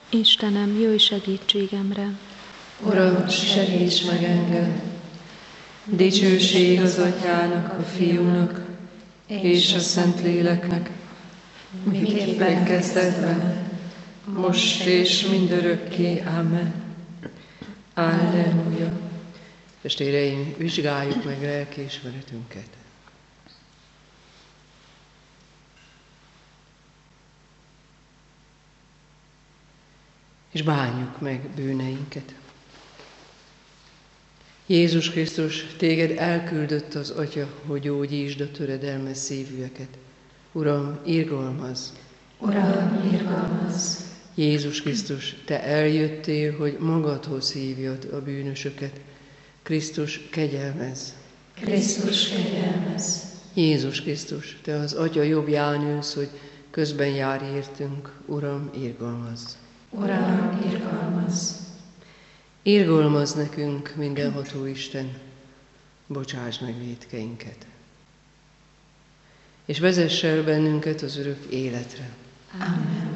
Istenem, jöjj segítségemre! Uram, segíts meg engem! Dicsőség az Atyának, a Fiúnak és a Szentléleknek, miképpen kezdetben, most és mindörökké. Amen. Alleluja. Testvéreim, vizsgáljuk meg lelkiismeretünket. És bánjuk meg bűneinket. Jézus Krisztus, téged elküldött az Atya, hogy gyógyítsd a töredelmes szívűeket. Uram, irgalmazz! Uram, irgalmazz! Jézus Krisztus, te eljöttél, hogy magadhoz hívjad a bűnösöket. Krisztus, kegyelmezz! Krisztus, kegyelmezz! Jézus Krisztus, te az Atya jobbján ülsz, hogy közben jár értünk. Uram, irgalmazz! Uram, irgalmazz! Irgalmazz nekünk, mindenható Isten, bocsáss meg vétkeinket, és vezess el bennünket az örök életre. Amen.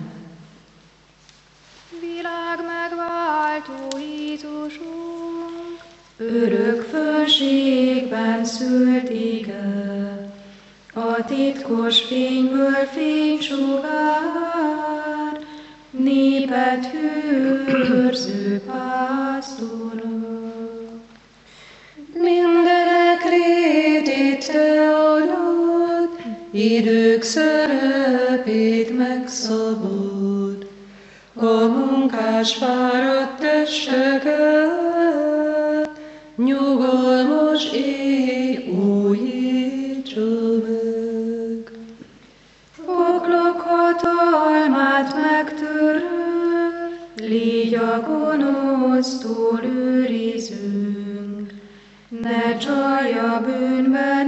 Világ megváltó Jézusunk, örök fölségben szült ige, a titkos fényből fénysugár, népet őrző pásztorok. Mindenek rétét te adod, idők szerepét megszabod, a munkás fáradt testeket, nyugalmas éj újítsa meg. Poklok hatalmát megtörő, légy a gonosztól őrizünk, ne csalja bűnbe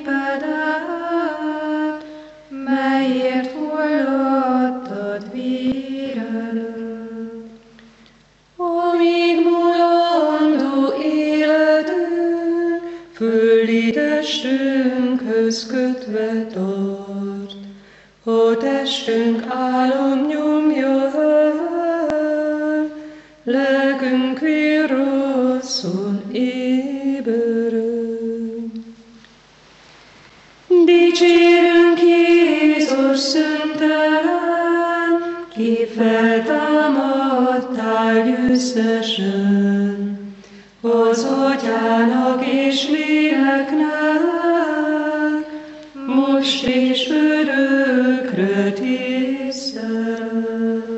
népedet, melyért fulladtad véredet. Amíg mulandó életünk, földi testünkhöz kötve tart, a testünk álom nyomja el, lelkünk virrasszon éberen. Dicsérünk Jézus szüntelen, ki feltámadtál győztesen, az Atyának és Léleknek, most és örökre tisztelet.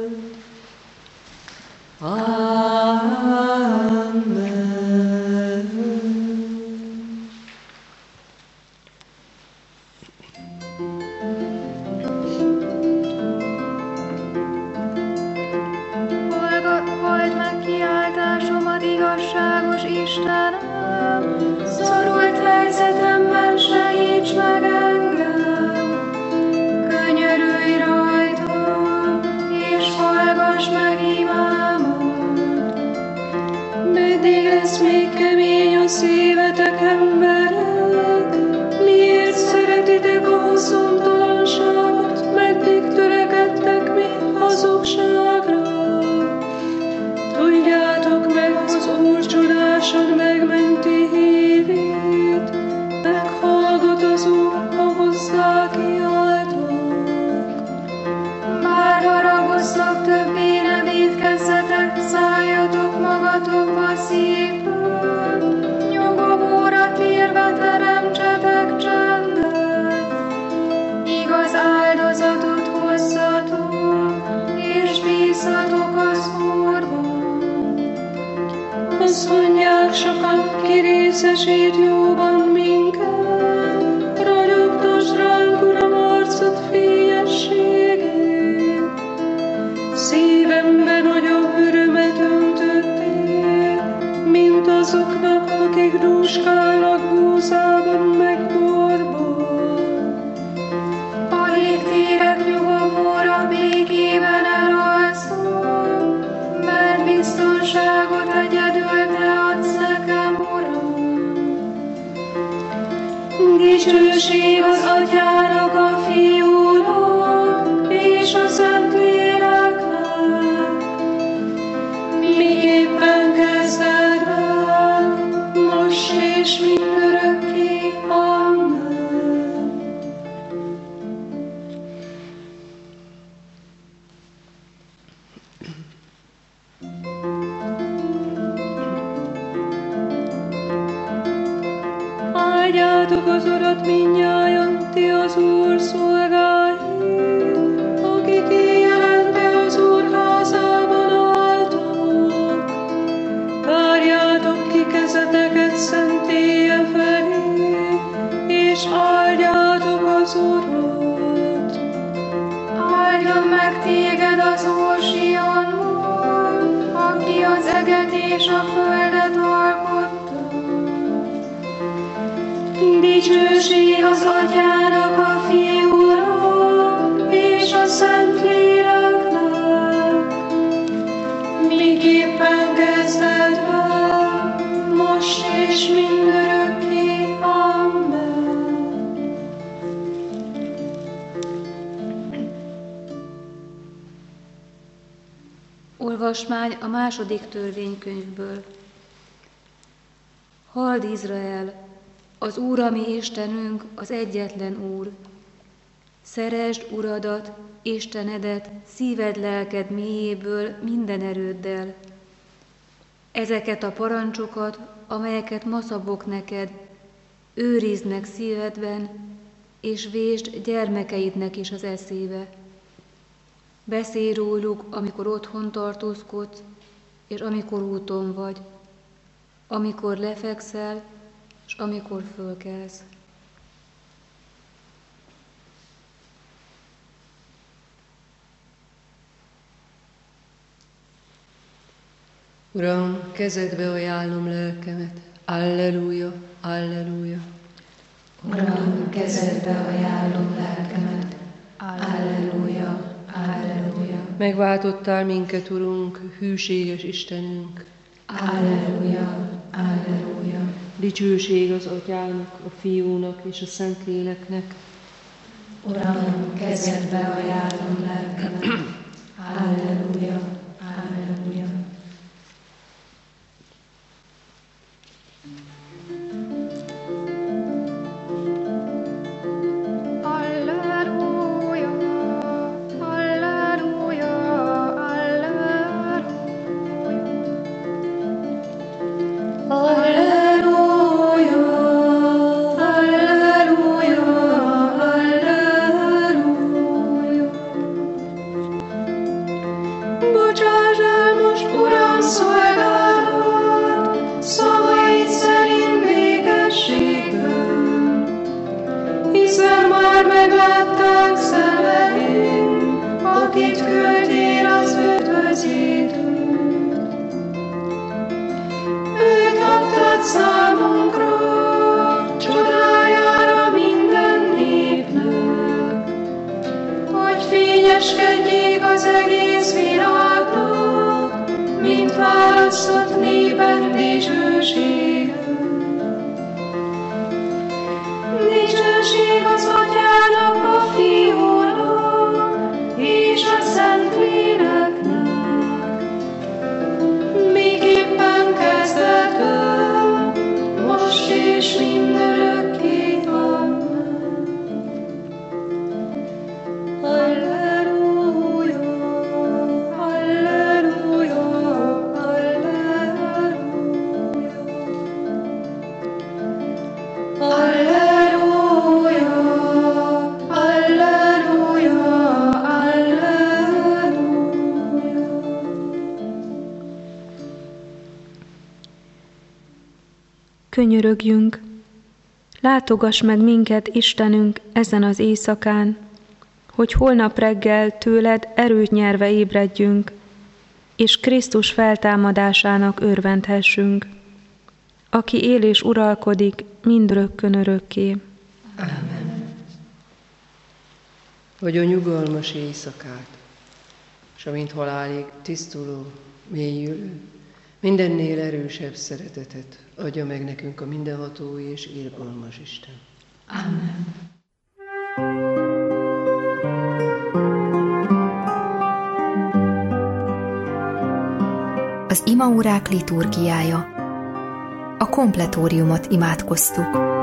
Amen. halld meg kiáltásomat, igazságos Istenem, Szorult helyzetemben segíts meg engem, könyörülj rajtam, és hallgass meg imámat. Meddig lesz még kemény a szívetek, emberek? Miért szeretitek a haszontalanságot? Meddig törekedtek még hazugságra? Tudjátok meg, az Úr csodásod megmenti hívét, meghallgat az Úr, ha hozzá kiáltok. Bár haragoznak, többé ne vétkezzetek, szálljatok magatokba szívből, nyugovóra térve teremtsetek csendet. Igaz áldozatot hozzatok, és bízzatok az Úrban. Azt mondják sokan, ki részesít jóban minket, ragyogtasd ránk, Uram, arcod fényességét. Szívemben nagyobb örömet öntöttél, mint azoknak, akik dúskálnak búzában meg borban. Alig térek nyugovóra, békében elalszom, mert biztonságot egyedül te adsz nekem, Uram. Dicsőség az Atyának, a Fiúnak és a Szentléleknek, az Urat mindnyájan, ti az Úr szolgái, akik éjjelente az Úr házában álltok. Tárjátok ki kezeteket szent éjjel felé, és áldjátok az Urat. Áldjon meg téged az Úr Sionból, aki az eget és a földet alkotta. Dicsőség az Atyának, a Fiúnak és a Szentléleknek, miképpen kezdetben, most és mindörökké. Amen. Olvasmány a második törvénykönyvből. Halld Izrael, az Úr, a mi Istenünk, az egyetlen Úr. Szeresd Uradat, Istenedet, szíved, lelked mélyéből, minden erőddel. Ezeket a parancsokat, amelyeket ma szabok neked, őrizd meg szívedben, és vésd gyermekeidnek is az eszébe. Beszélj róluk, amikor otthon tartózkodsz, és amikor úton vagy, amikor lefekszel, és amikor fölkelsz. Uram, kezedbe ajánlom lelkemet. Alleluja, alleluja. Uram, kezedbe ajánlom lelkemet. Alleluja, alleluja. Megváltottál minket, Urunk, hűséges Istenünk. Alleluja, alleluja. Dicsőség az Atyának, a Fiúnak és a Szentléleknek. Uram, kezedbe ajánlom lelkemet. Alleluja, alleluja. Könyörögjünk, látogass meg minket, Istenünk, ezen az éjszakán, hogy holnap reggel tőled erőt nyerve ébredjünk, és Krisztus feltámadásának örvendhessünk, aki él és uralkodik mindörökkön örökké. Amen. Adjon nyugalmas éjszakát, s amint halálig tisztuló, mélyülő, mindennél erősebb szeretetet adja meg nekünk a mindenható és irgalmas Isten. Amen. Az imaórák liturgiája. A kompletóriumot imádkoztuk.